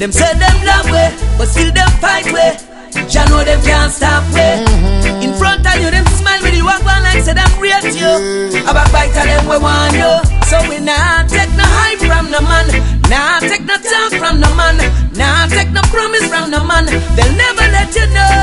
Them say them love way, but still them fight way. Jah know them can't stop way. In front of you, them smile with you, walk on like say them rate you. A backbite of them we want you. So we nah take no hype from no man, nah take no talk from no man, nah take no promise from no man. They'll never let you know.